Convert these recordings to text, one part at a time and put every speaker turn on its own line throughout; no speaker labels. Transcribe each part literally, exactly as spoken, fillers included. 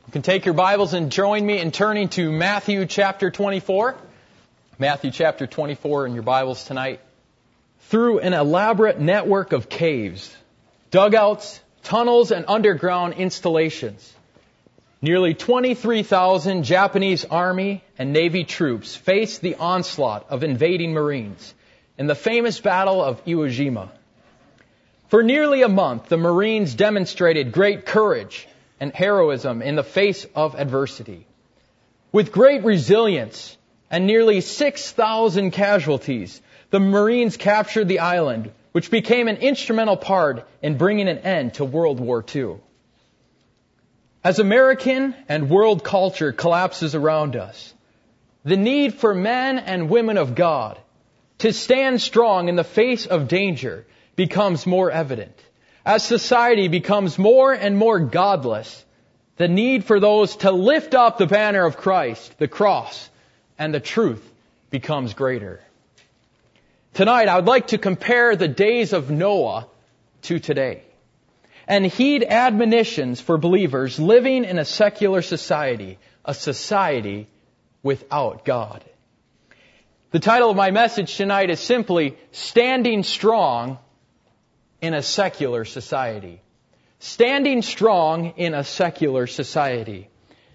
You can take your Bibles and join me in turning to Matthew chapter twenty-four. Matthew chapter twenty-four in your Bibles tonight. Through an elaborate network of caves, dugouts, tunnels, and underground installations, nearly twenty-three thousand Japanese Army and Navy troops faced the onslaught of invading Marines in the famous Battle of Iwo Jima. For nearly a month, the Marines demonstrated great courage and heroism in the face of adversity. With great resilience and nearly six thousand casualties, the Marines captured the island, which became an instrumental part in bringing an end to World War Two. As American and world culture collapses around us, the need for men and women of God to stand strong in the face of danger becomes more evident. As society becomes more and more godless, the need for those to lift up the banner of Christ, the cross, and the truth becomes greater. Tonight, I would like to compare the days of Noah to today and heed admonitions for believers living in a secular society, a society without God. The title of my message tonight is simply Standing Strong in a Secular Society. Standing strong in a secular society.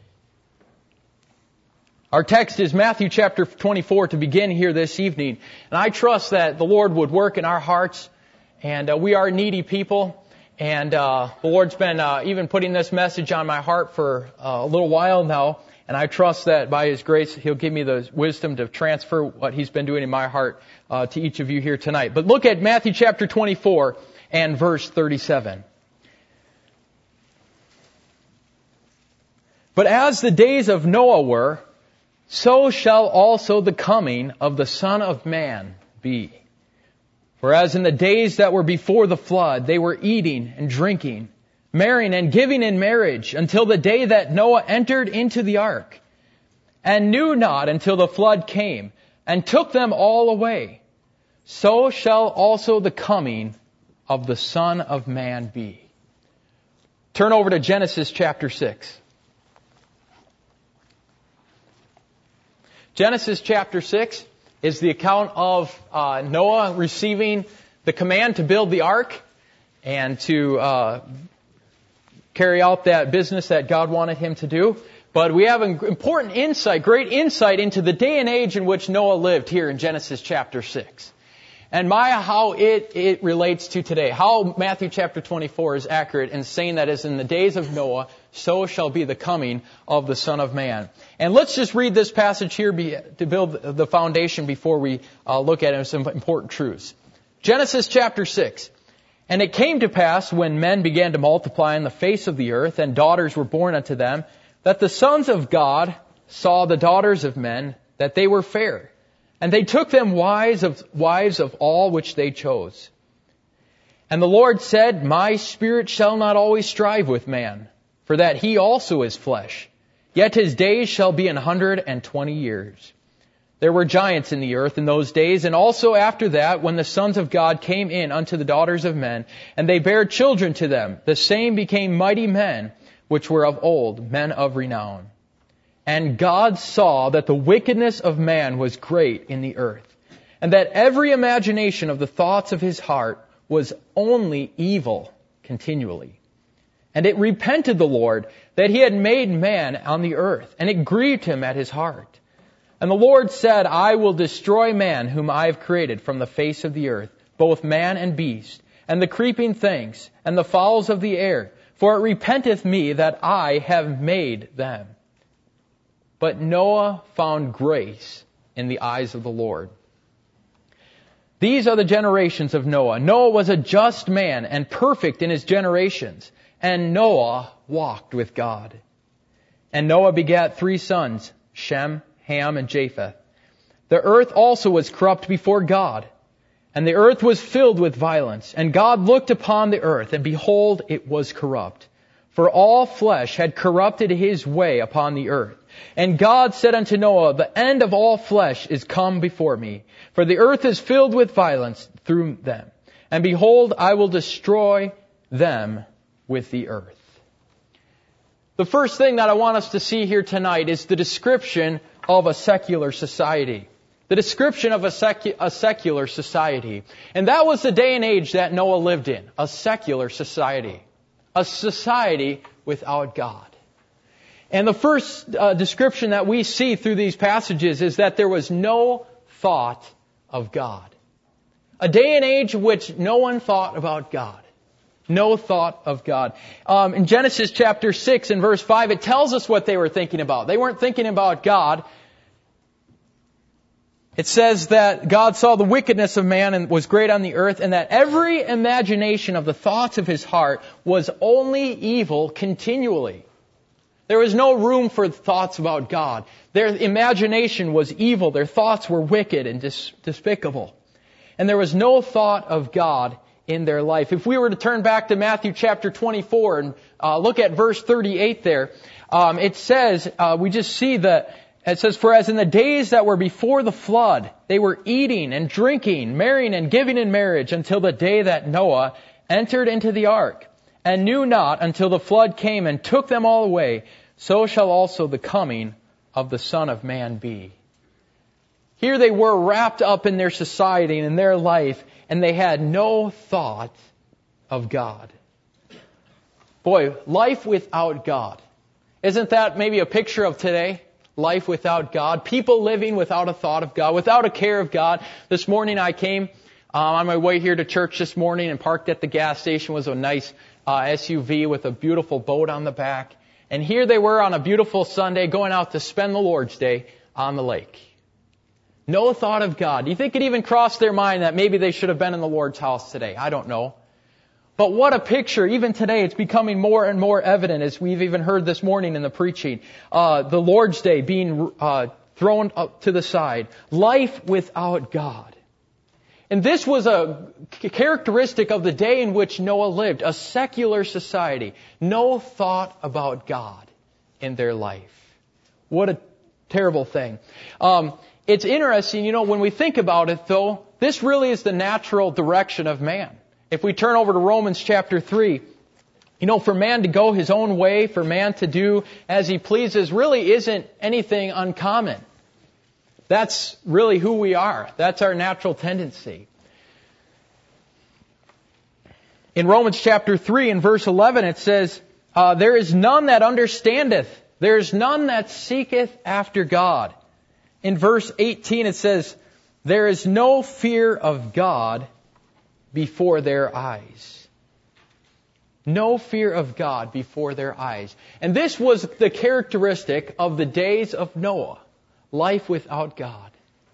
Our text is Matthew chapter twenty-four to begin here this evening. And I trust that the Lord would work in our hearts. And uh, we are needy people. And uh, the Lord's been uh, even putting this message on my heart for uh, a little while now. And I trust that by His grace, He'll give me the wisdom to transfer what He's been doing in my heart uh, to each of you here tonight. But look at Matthew chapter twenty-four and verse thirty-seven. But as the days of Noah were, so shall also the coming of the Son of Man be. For as in the days that were before the flood, they were eating and drinking, marrying and giving in marriage, until the day that Noah entered into the ark, and knew not until the flood came, and took them all away. So shall also the coming of the Son of Man be. Turn over to Genesis chapter six. Genesis chapter six is the account of uh, Noah receiving the command to build the ark and to uh, carry out that business that God wanted him to do. But we have an important insight, great insight into the day and age in which Noah lived here in Genesis chapter six. And my, how it, it relates to today. How Matthew chapter twenty-four is accurate in saying that as in the days of Noah, so shall be the coming of the Son of Man. And let's just read this passage here be, to build the foundation before we uh, look at it, some important truths. Genesis chapter six. And it came to pass when men began to multiply on the face of the earth, and daughters were born unto them, that the sons of God saw the daughters of men, that they were fair. And they took them wives of, wives of all which they chose. And the Lord said, My spirit shall not always strive with man, for that he also is flesh. Yet his days shall be an hundred and twenty years. There were giants in the earth in those days, and also after that, when the sons of God came in unto the daughters of men, and they bare children to them, the same became mighty men, which were of old, men of renown. And God saw that the wickedness of man was great in the earth, and that every imagination of the thoughts of his heart was only evil continually. And it repented the Lord that he had made man on the earth, and it grieved him at his heart. And the Lord said, I will destroy man whom I have created from the face of the earth, both man and beast, and the creeping things, and the fowls of the air, for it repenteth me that I have made them. But Noah found grace in the eyes of the Lord. These are the generations of Noah. Noah was a just man and perfect in his generations. And Noah walked with God. And Noah begat three sons, Shem, Ham, and Japheth. The earth also was corrupt before God. And the earth was filled with violence. And God looked upon the earth, and behold, it was corrupt. For all flesh had corrupted his way upon the earth. And God said unto Noah, The end of all flesh is come before me, for the earth is filled with violence through them. And behold, I will destroy them with the earth. The first thing that I want us to see here tonight is the description of a secular society. The description of a, secu- a secular society. And that was the day and age that Noah lived in. A secular society. A society without God. And the first uh, description that we see through these passages is that there was no thought of God. A day and age in which no one thought about God. No thought of God. Um, in Genesis chapter six and verse five, it tells us what they were thinking about. They weren't thinking about God. It says that God saw the wickedness of man and was great on the earth, and that every imagination of the thoughts of his heart was only evil continually. There was no room for thoughts about God. Their imagination was evil. Their thoughts were wicked and dis- despicable. And there was no thought of God in their life. If we were to turn back to Matthew chapter twenty-four and uh, look at verse thirty-eight there, um, it says, uh, we just see that, it says, "For as in the days that were before the flood, they were eating and drinking, marrying and giving in marriage until the day that Noah entered into the ark, and knew not until the flood came and took them all away, so shall also the coming of the Son of Man be." Here they were wrapped up in their society and in their life, and they had no thought of God. Boy, life without God. Isn't that maybe a picture of today? Life without God. People living without a thought of God, without a care of God. This morning I came um, on my way here to church this morning and parked at the gas station. It was a nice uh, S U V with a beautiful boat on the back. And here they were on a beautiful Sunday going out to spend the Lord's Day on the lake. No thought of God. Do you think it even crossed their mind that maybe they should have been in the Lord's house today? I don't know. But what a picture. Even today it's becoming more and more evident, as we've even heard this morning in the preaching. Uh, the Lord's Day being uh, thrown up to the side. Life without God. And this was a characteristic of the day in which Noah lived. A secular society. No thought about God in their life. What a terrible thing. Um, it's interesting, you know, when we think about it, though, this really is the natural direction of man. If we turn over to Romans chapter three, you know, for man to go his own way, for man to do as he pleases, really isn't anything uncommon. That's really who we are. That's our natural tendency. In Romans chapter three and verse eleven, it says, uh, "There is none that understandeth. There is none that seeketh after God." In verse eighteen, it says, "There is no fear of God before their eyes." No fear of God before their eyes. And this was the characteristic of the days of Noah. Life without God.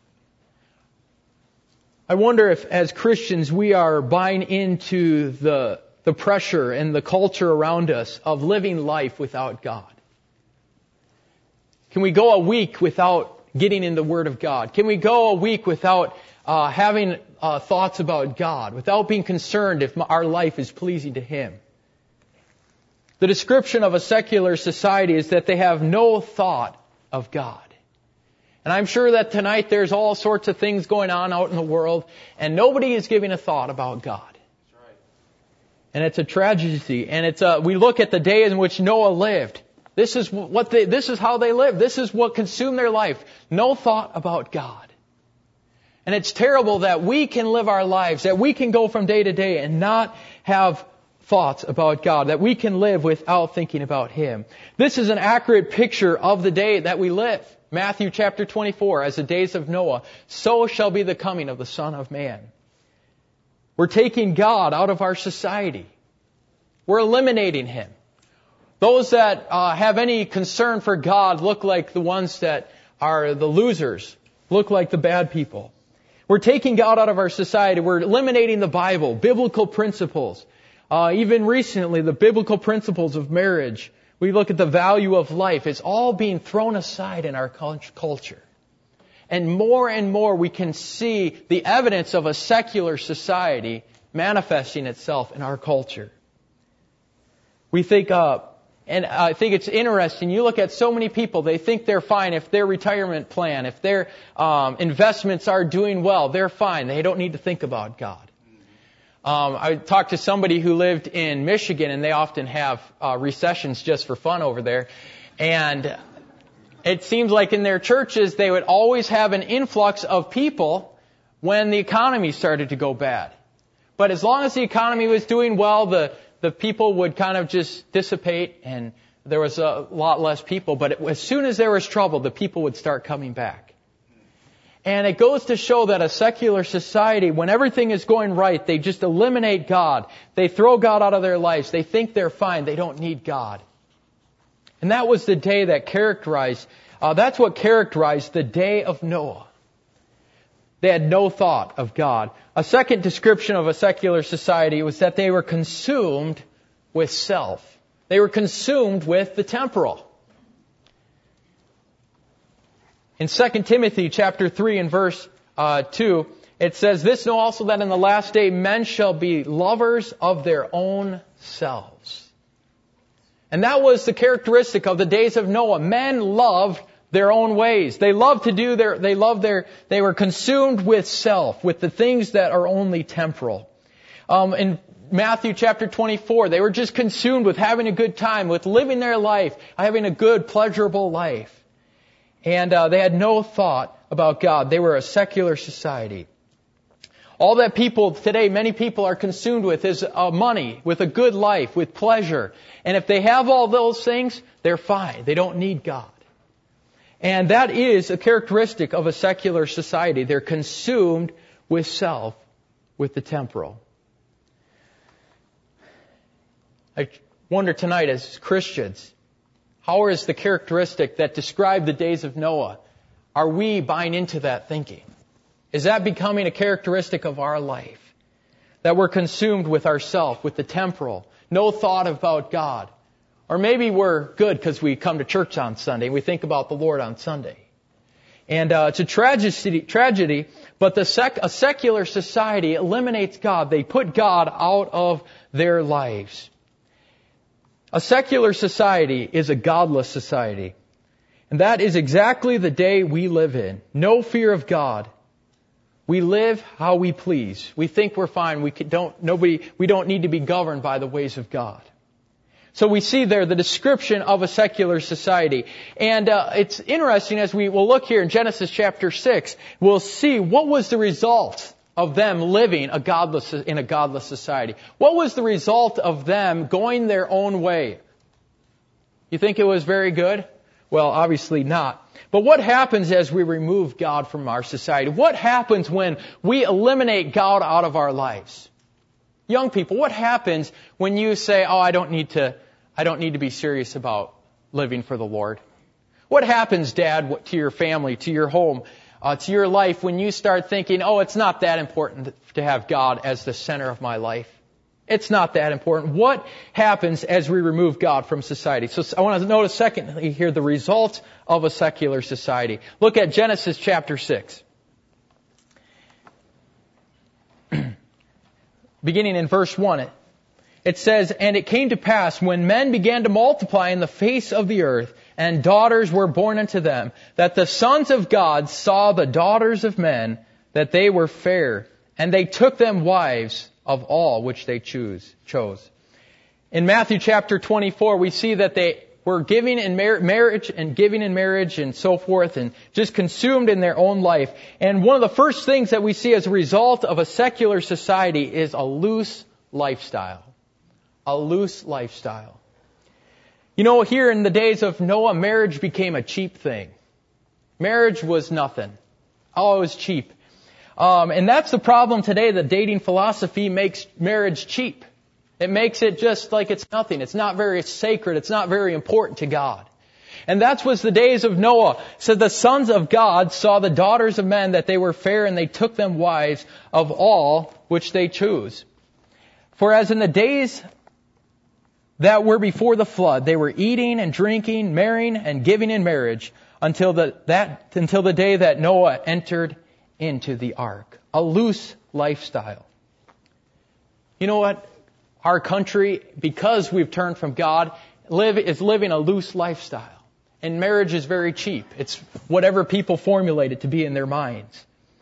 I wonder if, as Christians, we are buying into the, the pressure and the culture around us of living life without God. Can we go a week without getting in the Word of God? Can we go a week without uh, having uh, thoughts about God, without being concerned if our life is pleasing to Him? The description of a secular society is that they have no thought of God. And I'm sure that tonight there's all sorts of things going on out in the world, and nobody is giving a thought about God. That's right. And it's a tragedy. And it's a, we look at the day in which Noah lived. This is what they, this is how they lived. This is what consumed their life. No thought about God. And it's terrible that we can live our lives, that we can go from day to day and not have thoughts about God, that we can live without thinking about Him. This is an accurate picture of the day that we live. Matthew chapter twenty-four, "As the days of Noah, so shall be the coming of the Son of Man." We're taking God out of our society. We're eliminating Him. Those that uh, have any concern for God look like the ones that are the losers, look like the bad people. We're taking God out of our society. We're eliminating the Bible, biblical principles. Uh, even recently, the biblical principles of marriage. We look at the value of life. It's all being thrown aside in our culture. And more and more we can see the evidence of a secular society manifesting itself in our culture. We think, uh, and I think it's interesting, you look at so many people, they think they're fine if their retirement plan, if their um, investments are doing well, they're fine. They don't need to think about God. Um, I talked to somebody who lived in Michigan, and they often have uh, recessions just for fun over there. And it seems like in their churches, they would always have an influx of people when the economy started to go bad. But as long as the economy was doing well, the, the people would kind of just dissipate, and there was a lot less people. But it, as soon as there was trouble, the people would start coming back. And it goes to show that a secular society, when everything is going right, they just eliminate God. They throw God out of their lives. They think they're fine. They don't need God. And that was the day that characterized, uh, that's what characterized the day of Noah. They had no thought of God. A second description of a secular society was that they were consumed with self. They were consumed with the temporal. In Second Timothy chapter three and verse uh, two, it says, "This know also that in the last day men shall be lovers of their own selves." And that was the characteristic of the days of Noah. Men loved their own ways. They loved to do their, they loved their, they were consumed with self, with the things that are only temporal. Um, in Matthew chapter twenty-four, they were just consumed with having a good time, with living their life, having a good, pleasurable life. And uh, they had no thought about God. They were a secular society. All that people today, many people are consumed with is uh, money, with a good life, with pleasure. And if they have all those things, they're fine. They don't need God. And that is a characteristic of a secular society. They're consumed with self, with the temporal. I wonder tonight, as Christians, how is the characteristic that described the days of Noah? Are we buying into that thinking? Is that becoming a characteristic of our life? That we're consumed with ourself, with the temporal, no thought about God. Or maybe we're good because we come to church on Sunday. We think about the Lord on Sunday. And uh, it's a tragedy, tragedy but the sec- a secular society eliminates God. They put God out of their lives. A secular society is a godless society. And that is exactly the day we live in. No fear of God. We live how we please. We think we're fine. We don't, nobody, we don't need to be governed by the ways of God. So we see there the description of a secular society. And uh, it's interesting as we will look here in Genesis chapter six, we'll see what was the result of them living a godless, in a godless society. What was the result of them going their own way? You think it was very good? Well, obviously not. But what happens as we remove God from our society? What happens when we eliminate God out of our lives? Young people, what happens when you say, "Oh, I don't need to, I don't need to be serious about living for the Lord"? What happens, Dad, to your family, to your home, uh, to your life when you start thinking, "Oh, it's not that important to have God as the center of my life. It's not that important"? What happens as we remove God from society? So I want to notice secondly here the result of a secular society. Look at Genesis chapter six. Beginning in verse one, it, it says, "And it came to pass when men began to multiply in the face of the earth, and daughters were born unto them, that the sons of God saw the daughters of men, that they were fair, and they took them wives of all which they choose, chose." In Matthew chapter twenty-four, we see that they were giving in mar- marriage and giving in marriage and so forth, and just consumed in their own life. And one of the first things that we see as a result of a secular society is a loose lifestyle. A loose lifestyle. You know, here in the days of Noah, marriage became a cheap thing. Marriage was nothing. Oh, it was cheap. Um, and that's the problem today. The dating philosophy makes marriage cheap. It makes it just like it's nothing. It's not very sacred. It's not very important to God. And that was the days of Noah. So the sons of God saw the daughters of men, that they were fair, and they took them wives of all which they chose. For as in the days that were before the flood, they were eating and drinking, marrying and giving in marriage, until the, that, until the day that Noah entered into the ark. A loose lifestyle. You know what? Our country, because we've turned from God, live is living a loose lifestyle. And marriage is very cheap. It's whatever people formulate it to be in their minds.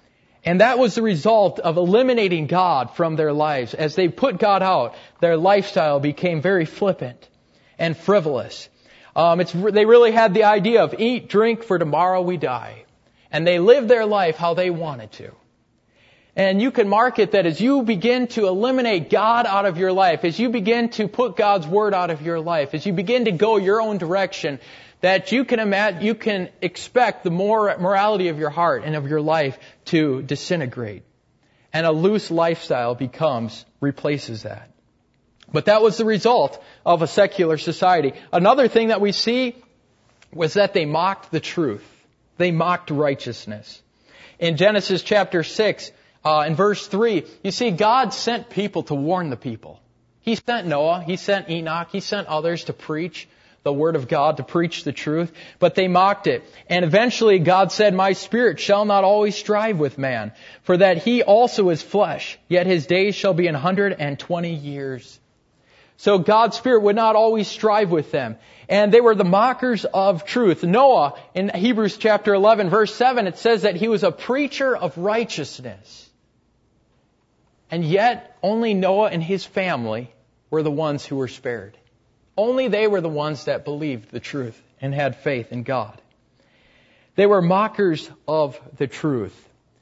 And that was the result of eliminating God from their lives. As they put God out, their lifestyle became very flippant and frivolous. Um, it's, they really had the idea of eat, drink, for tomorrow we die. And they lived their life how they wanted to. And you can mark it that as you begin to eliminate God out of your life, as you begin to put God's Word out of your life, as you begin to go your own direction, that you can imagine, you can expect the more morality of your heart and of your life to disintegrate. And a loose lifestyle becomes, replaces that. But that was the result of a secular society. Another thing that we see was that they mocked the truth. They mocked righteousness. In Genesis chapter six, uh, in verse three, you see God sent people to warn the people. He sent Noah, He sent Enoch, He sent others to preach the Word of God, to preach the truth, but they mocked it. And eventually God said, my spirit shall not always strive with man, for that he also is flesh, yet his days shall be an hundred and twenty years. So God's Spirit would not always strive with them. And they were the mockers of truth. Noah, in Hebrews chapter eleven, verse seven, it says that he was a preacher of righteousness. And yet, only Noah and his family were the ones who were spared. Only they were the ones that believed the truth and had faith in God. They were mockers of the truth.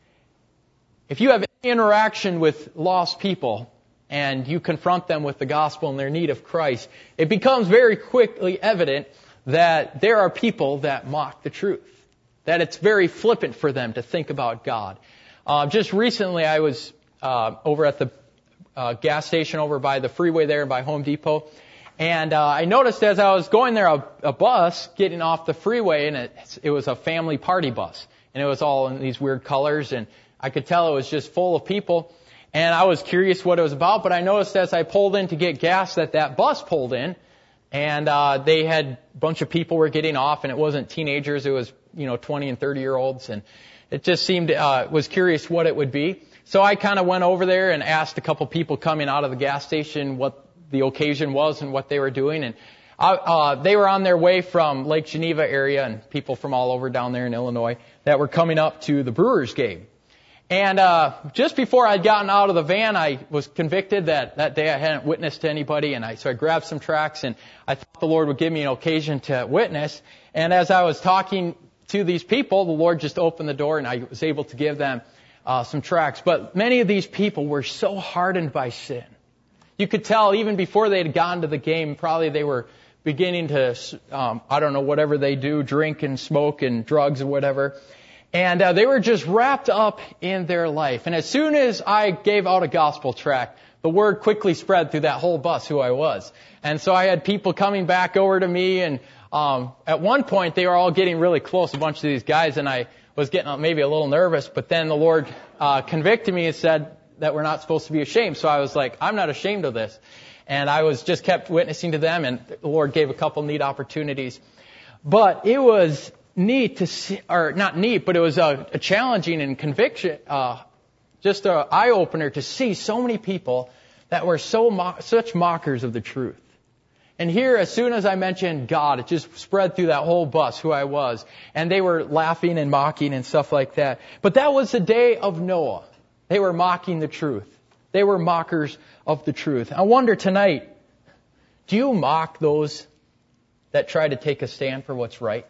If you have any interaction with lost people, and you confront them with the gospel and their need of Christ, it becomes very quickly evident that there are people that mock the truth. That it's very flippant for them to think about God. Uh, just recently I was uh, over at the uh, gas station over by the freeway there by Home Depot. And uh, I noticed as I was going there, a, a bus getting off the freeway, and it, it was a family party bus. And it was all in these weird colors, and I could tell it was just full of people. And I was curious what it was about, but I noticed as I pulled in to get gas that that bus pulled in, and uh, they had a bunch of people were getting off, and it wasn't teenagers, it was, you know, twenty and thirty year olds, and it just seemed, uh, was curious what it would be. So I kind of went over there and asked a couple people coming out of the gas station what the occasion was and what they were doing, and I, uh, they were on their way from Lake Geneva area, and people from all over down there in Illinois that were coming up to the Brewers game. And uh just before I'd gotten out of the van, I was convicted that that day I hadn't witnessed to anybody, and I so I grabbed some tracts, and I thought the Lord would give me an occasion to witness. And as I was talking to these people, the Lord just opened the door, and I was able to give them uh some tracts. But many of these people were so hardened by sin. You could tell even before they had gone to the game, probably they were beginning to, um I don't know, whatever they do, drink and smoke and drugs and whatever. And uh, they were just wrapped up in their life. And as soon as I gave out a gospel tract, the word quickly spread through that whole bus who I was. And so I had people coming back over to me, and um at one point they were all getting really close, a bunch of these guys, and I was getting maybe a little nervous, but then the Lord uh convicted me and said that we're not supposed to be ashamed. So I was like, I'm not ashamed of this. And I was just kept witnessing to them, and the Lord gave a couple neat opportunities. But it was neat to see, or not neat, but it was a, a challenging and conviction, uh, just an eye-opener to see so many people that were so mo- such mockers of the truth. And here, as soon as I mentioned God, it just spread through that whole bus who I was. And they were laughing and mocking and stuff like that. But that was the day of Noah. They were mocking the truth. They were mockers of the truth. I wonder tonight, do you mock those that try to take a stand for what's right?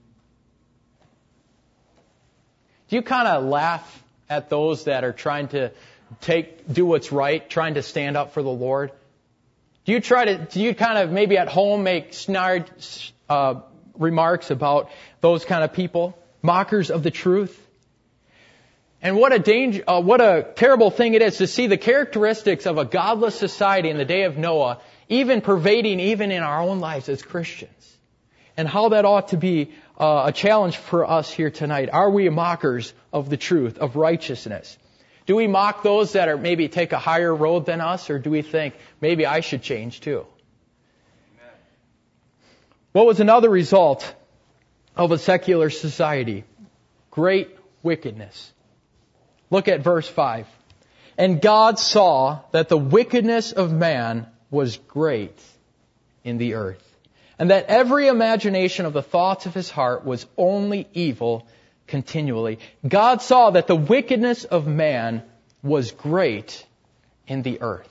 Do you kind of laugh at those that are trying to take, do what's right, trying to stand up for the Lord? Do you try to, do you kind of maybe at home make snide uh, remarks about those kind of people, mockers of the truth? And what a danger, uh, what a terrible thing it is to see the characteristics of a godless society in the day of Noah, even pervading even in our own lives as Christians. And how that ought to be uh, a challenge for us here tonight. Are we mockers of the truth, of righteousness? Do we mock those that are maybe take a higher road than us, or do we think maybe I should change too? Amen. What was another result of a secular society? Great wickedness. Look at verse five. And God saw that the wickedness of man was great in the earth, and that every imagination of the thoughts of his heart was only evil continually. God saw that the wickedness of man was great in the earth.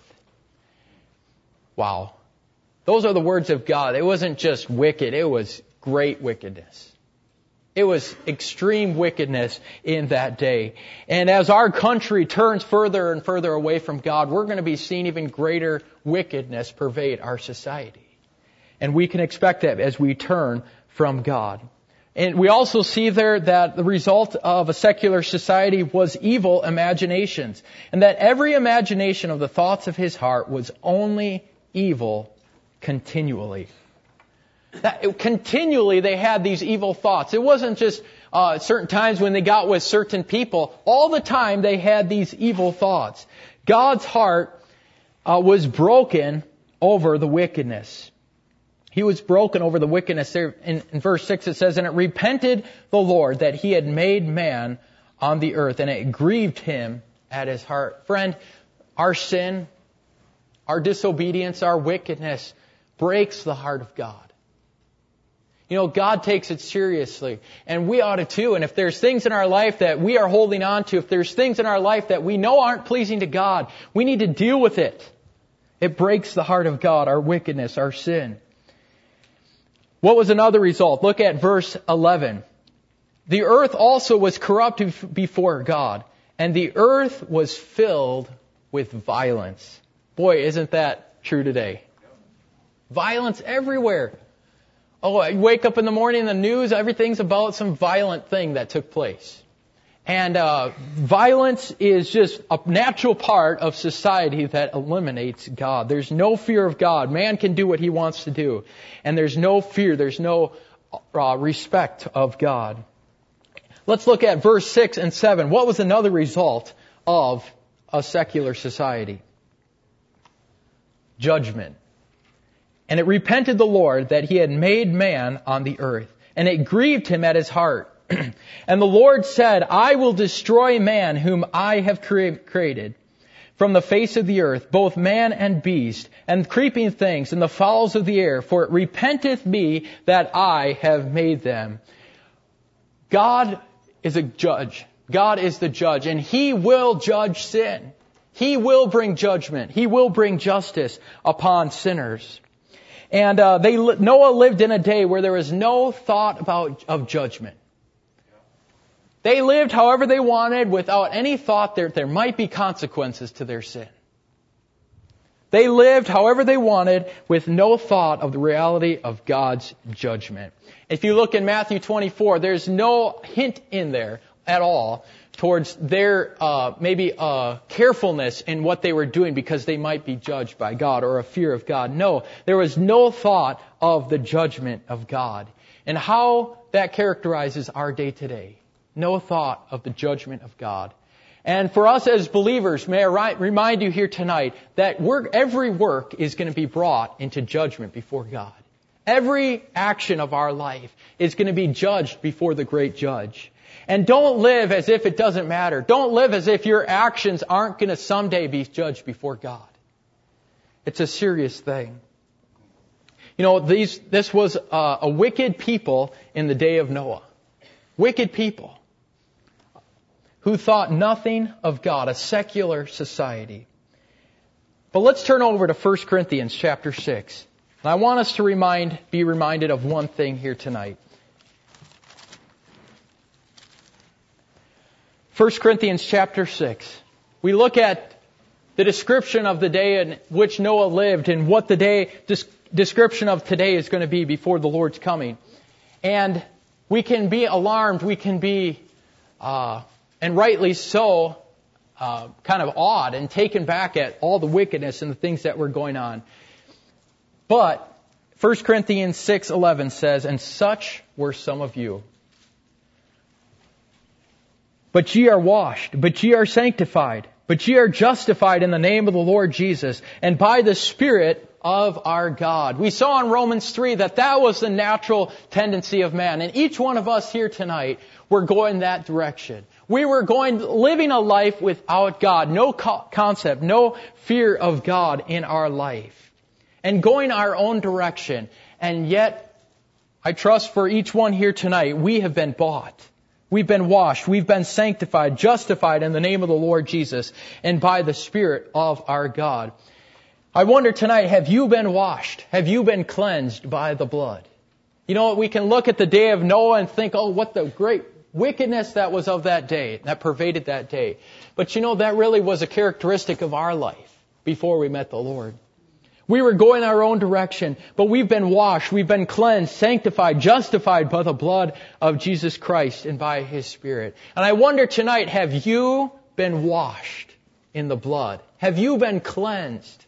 Wow. Those are the words of God. It wasn't just wicked, it was great wickedness. It was extreme wickedness in that day. And as our country turns further and further away from God, we're going to be seeing even greater wickedness pervade our society. And we can expect that as we turn from God. And we also see there that the result of a secular society was evil imaginations. And that every imagination of the thoughts of his heart was only evil continually. That, continually they had these evil thoughts. It wasn't just uh, certain times when they got with certain people. All the time they had these evil thoughts. God's heart uh, was broken over the wickedness. He was broken over the wickedness. There in, in verse six it says, "And it repented the Lord that he had made man on the earth, and it grieved him at his heart." Friend, our sin, our disobedience, our wickedness breaks the heart of God. You know, God takes it seriously, and we ought to too. And if there's things in our life that we are holding on to, if there's things in our life that we know aren't pleasing to God, we need to deal with it. It breaks the heart of God, our wickedness, our sin. What was another result? Look at verse eleven. "The earth also was corrupt before God, and the earth was filled with violence." Boy, isn't that true today? Violence everywhere. Oh, I wake up in the morning in the news, everything's about some violent thing that took place. And uh, violence is just a natural part of society that eliminates God. There's no fear of God. Man can do what he wants to do. And there's no fear, there's no uh, respect of God. Let's look at verse six and seven. What was another result of a secular society? Judgment. "And it repented the Lord that he had made man on the earth, and it grieved him at his heart. And the Lord said, I will destroy man whom I have cre- created from the face of the earth, both man and beast, and creeping things, and the fowls of the air, for it repenteth me that I have made them." God is a judge. God is the judge, and He will judge sin. He will bring judgment. He will bring justice upon sinners. And uh, they Noah lived in a day where there was no thought about of judgment. They lived however they wanted without any thought that there might be consequences to their sin. They lived however they wanted with no thought of the reality of God's judgment. If you look in Matthew twenty-four, there's no hint in there at all towards their uh, maybe uh, carefulness in what they were doing because they might be judged by God or a fear of God. No, there was no thought of the judgment of God. And how that characterizes our day today. No thought of the judgment of God. And for us as believers, may I remind you here tonight that work, every work is going to be brought into judgment before God. Every action of our life is going to be judged before the great judge. And don't live as if it doesn't matter. Don't live as if your actions aren't going to someday be judged before God. It's a serious thing. You know, these, this was a, a wicked people in the day of Noah. Wicked people who thought nothing of God, a secular society. But let's turn over to First Corinthians chapter six. And I want us to remind, be reminded of one thing here tonight. First Corinthians chapter six. We look at the description of the day in which Noah lived and what the day description of today is going to be before the Lord's coming. And we can be alarmed, we can be, uh, and rightly so, uh, kind of awed and taken back at all the wickedness and the things that were going on. But First Corinthians six eleven says, "And such were some of you. But ye are washed, but ye are sanctified, but ye are justified in the name of the Lord Jesus, and by the Spirit of our God." We saw in Romans three that that was the natural tendency of man. And each one of us here tonight, we're going that direction. We were going, living a life without God. No co- concept, no fear of God in our life. And going our own direction. And yet, I trust for each one here tonight, we have been bought We've been washed. We've been sanctified, justified in the name of the Lord Jesus and by the Spirit of our God. I wonder tonight, have you been washed? Have you been cleansed by the blood? You know what? We can look at the day of Noah and think, oh, what the great wickedness that was of that day, that pervaded that day. But you know, that really was a characteristic of our life before we met the Lord. We were going our own direction, but we've been washed, we've been cleansed, sanctified, justified by the blood of Jesus Christ and by His Spirit. And I wonder tonight, have you been washed in the blood? Have you been cleansed?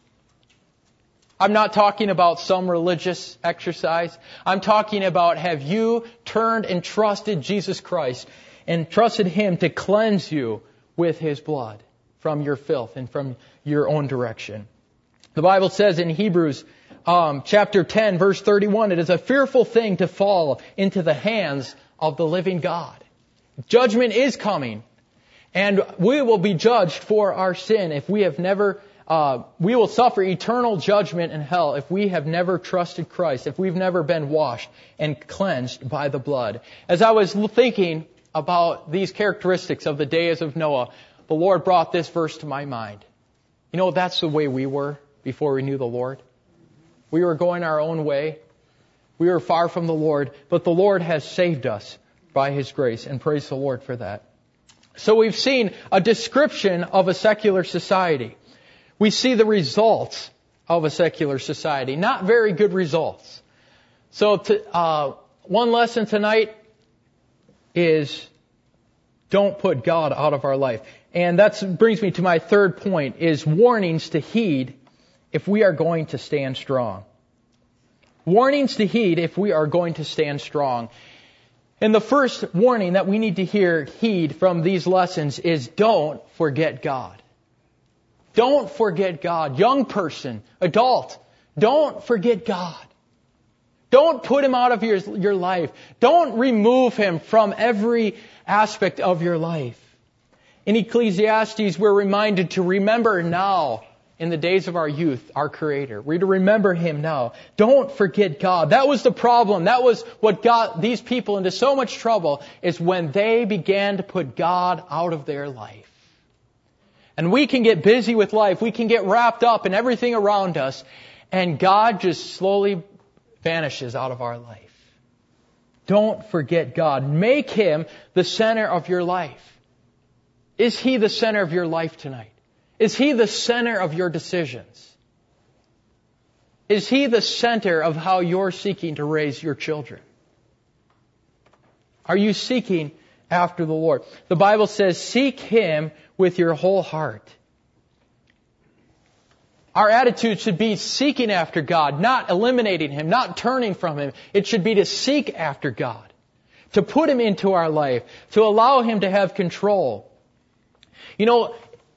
I'm not talking about some religious exercise. I'm talking about, have you turned and trusted Jesus Christ and trusted Him to cleanse you with His blood from your filth and from your own direction? The Bible says in Hebrews um, chapter ten, verse thirty-one, it is a fearful thing to fall into the hands of the living God. Judgment is coming, and we will be judged for our sin if we have never, uh, we will suffer eternal judgment in hell if we have never trusted Christ, if we've never been washed and cleansed by the blood. As I was thinking about these characteristics of the days of Noah, the Lord brought this verse to my mind. You know, that's the way we were before we knew the Lord. We were going our own way. We were far from the Lord, but the Lord has saved us by His grace, and praise the Lord for that. So we've seen a description of a secular society. We see the results of a secular society. Not very good results. So to, uh, one lesson tonight is don't put God out of our life. And that brings me to my third point, is warnings to heed if we are going to stand strong. Warnings to heed if we are going to stand strong. And the first warning that we need to hear, heed from these lessons is don't forget God. Don't forget God. Young person, adult, don't forget God. Don't put Him out of your, your life. Don't remove Him from every aspect of your life. In Ecclesiastes, we're reminded to remember now, in the days of our youth, our Creator. We're to remember Him now. Don't forget God. That was the problem. That was what got these people into so much trouble, is when they began to put God out of their life. And we can get busy with life. We can get wrapped up in everything around us, and God just slowly vanishes out of our life. Don't forget God. Make Him the center of your life. Is He the center of your life tonight? Is He the center of your decisions? Is He the center of how you're seeking to raise your children? Are you seeking after the Lord? The Bible says, seek Him with your whole heart. Our attitude should be seeking after God, not eliminating Him, not turning from Him. It should be to seek after God, to put Him into our life, to allow Him to have control. You know,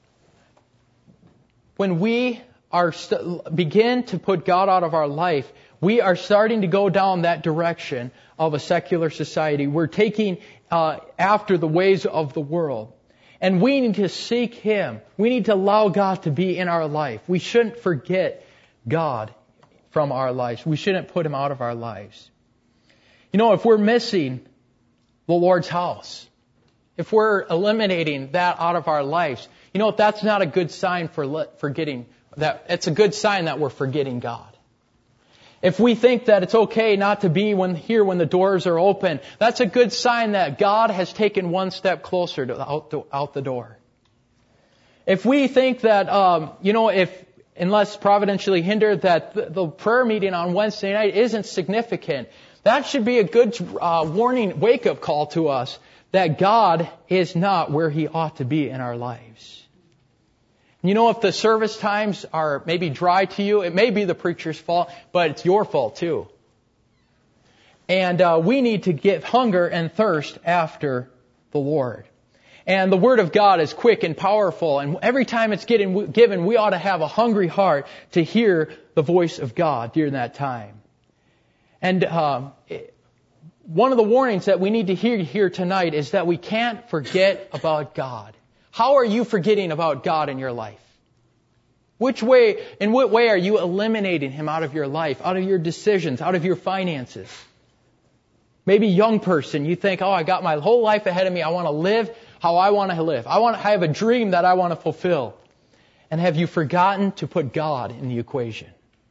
when we are st- begin to put God out of our life, we are starting to go down that direction of a secular society. We're taking uh, after the ways of the world. And we need to seek Him. We need to allow God to be in our life. We shouldn't forget God from our lives. We shouldn't put Him out of our lives. You know, if we're missing the Lord's house, if we're eliminating that out of our lives, you know, that's not a good sign for forgetting that. It's a good sign that we're forgetting God. If we think that it's okay not to be when here when the doors are open, that's a good sign that God has taken one step closer to out the, out the door. If we think that, um, you know, if unless providentially hindered, that the, the prayer meeting on Wednesday night isn't significant, that should be a good uh, warning, wake-up call to us that God is not where He ought to be in our lives. You know, if the service times are maybe dry to you, it may be the preacher's fault, but it's your fault too. And uh, we need to get hunger and thirst after the Lord. And the Word of God is quick and powerful, and every time it's getting given, we ought to have a hungry heart to hear the voice of God during that time. And um, one of the warnings that we need to hear here tonight is that we can't forget about God. How are you forgetting about God in your life? Which way, in what way are you eliminating Him out of your life, out of your decisions, out of your finances? Maybe young person, you think, oh, I got my whole life ahead of me. I want to live how I want to live. I want to have a dream that I want to fulfill. And have you forgotten to put God in the equation?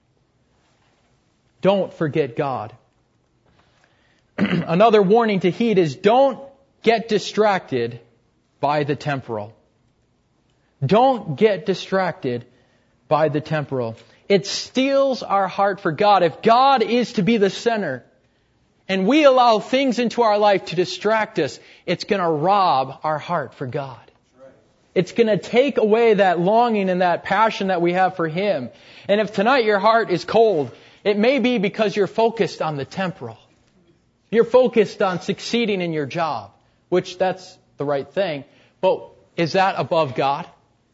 Don't forget God. Another warning to heed is don't get distracted by the temporal. Don't get distracted by the temporal. It steals our heart for God. If God is to be the center, and we allow things into our life to distract us, it's going to rob our heart for God. It's going to take away that longing and that passion that we have for Him. And if tonight your heart is cold, it may be because you're focused on the temporal. You're focused on succeeding in your job, which that's the right thing. But is that above God?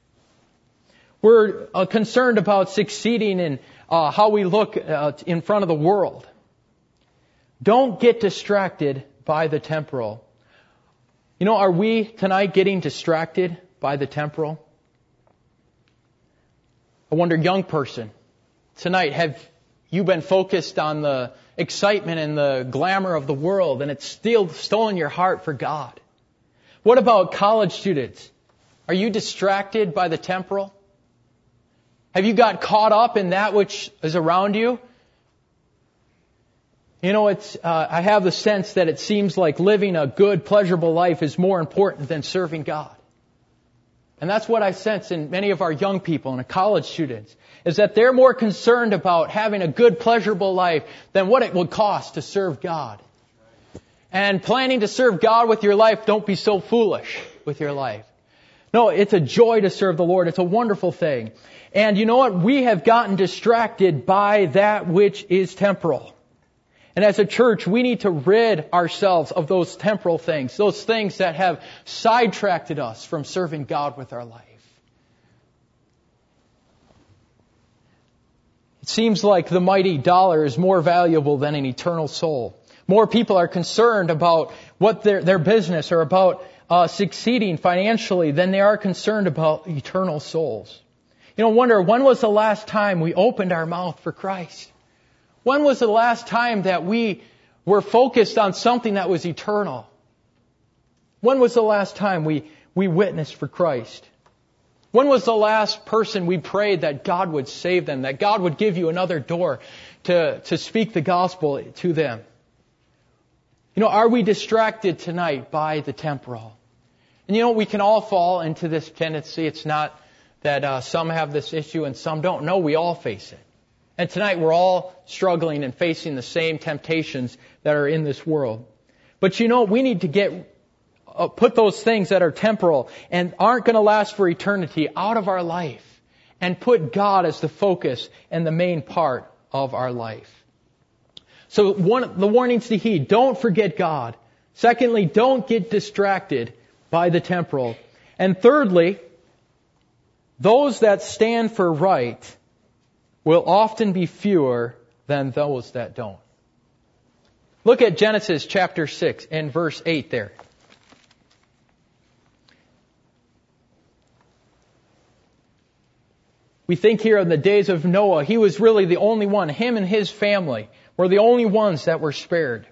We're uh, concerned about succeeding in uh, how we look uh, in front of the world. Don't get distracted by the temporal. You know, are we tonight getting distracted by the temporal? I wonder, young person, tonight, have you been focused on the excitement and the glamour of the world and it's still stolen your heart for God? What about college students? Are you distracted by the temporal? Have you got caught up in that which is around you? You know, it's. Uh, I have the sense that it seems like living a good, pleasurable life is more important than serving God. And that's what I sense in many of our young people and college students, is that they're more concerned about having a good, pleasurable life than what it would cost to serve God. And planning to serve God with your life, don't be so foolish with your life. No, it's a joy to serve the Lord. It's a wonderful thing. And you know what? We have gotten distracted by that which is temporal. And as a church, we need to rid ourselves of those temporal things, those things that have sidetracked us from serving God with our life. It seems like the mighty dollar is more valuable than an eternal soul. More people are concerned about what their, their business or about uh, succeeding financially than they are concerned about eternal souls. You know, wonder, when was the last time we opened our mouth for Christ? When was the last time that we were focused on something that was eternal? When was the last time we, we witnessed for Christ? When was the last person we prayed that God would save them, that God would give you another door to, to speak the gospel to them? You know, are we distracted tonight by the temporal? And you know, we can all fall into this tendency. It's not that uh, some have this issue and some don't. No, we all face it. And tonight we're all struggling and facing the same temptations that are in this world. But you know, we need to get uh, put those things that are temporal and aren't going to last for eternity out of our life and put God as the focus and the main part of our life. So one, the warnings to heed: don't forget God. Secondly, don't get distracted by the temporal. And thirdly, those that stand for right will often be fewer than those that don't. Look at Genesis chapter six and verse eight there. We think here in the days of Noah, he was really the only one. Him and his family were the only ones that were spared.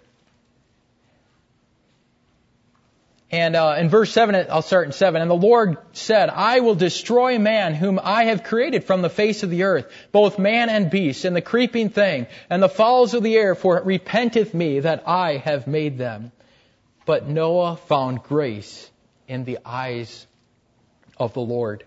And uh, in verse seven, I'll start in seven. And the Lord said, I will destroy man whom I have created from the face of the earth, both man and beast, and the creeping thing, and the fowls of the air, for it repenteth me that I have made them. But Noah found grace in the eyes of the Lord.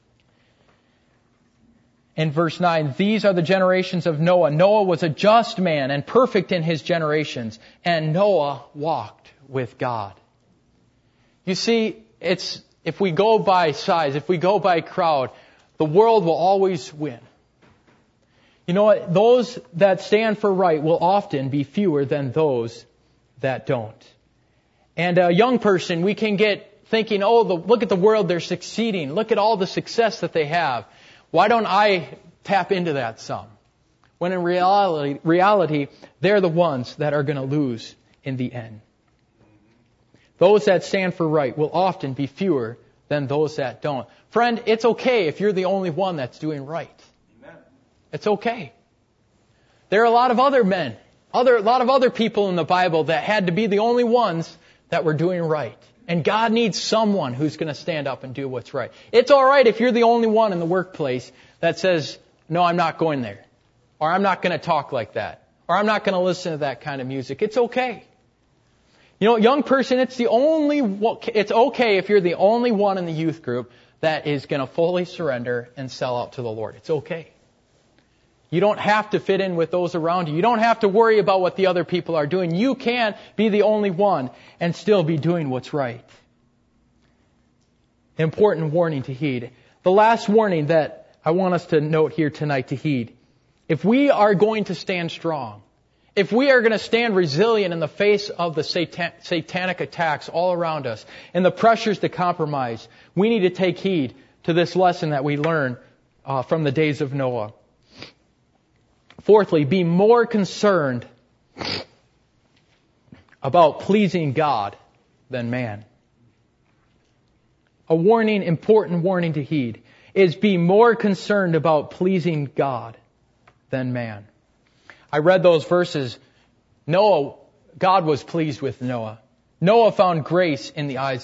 In verse nine, these are the generations of Noah. Noah was a just man and perfect in his generations, and Noah walked with God. You see, it's if we go by size, if we go by crowd, the world will always win. You know what? Those that stand for right will often be fewer than those that don't. And a young person, we can get thinking, oh, the, look at the world, they're succeeding. Look at all the success that they have. Why don't I tap into that some? When in reality, reality, they're the ones that are going to lose in the end. Those that stand for right will often be fewer than those that don't. Friend, it's okay if you're the only one that's doing right. Amen. It's okay. There are a lot of other men, Other, a lot of other people in the Bible that had to be the only ones that were doing right. And God needs someone who's going to stand up and do what's right. It's all right if you're the only one in the workplace that says, no, I'm not going there. Or I'm not going to talk like that. Or I'm not going to listen to that kind of music. It's okay. You know, young person, it's the only, it's okay if you're the only one in the youth group that is going to fully surrender and sell out to the Lord. It's okay. You don't have to fit in with those around you. You don't have to worry about what the other people are doing. You can be the only one and still be doing what's right. Important warning to heed. The last warning that I want us to note here tonight to heed. If we are going to stand strong, if we are going to stand resilient in the face of the satan- satanic attacks all around us and the pressures to compromise, we need to take heed to this lesson that we learn uh, from the days of Noah. Fourthly, be more concerned about pleasing God than man. A warning, important warning to heed, is be more concerned about pleasing God than man. I read those verses. Noah, God was pleased with Noah. Noah found grace in the eyes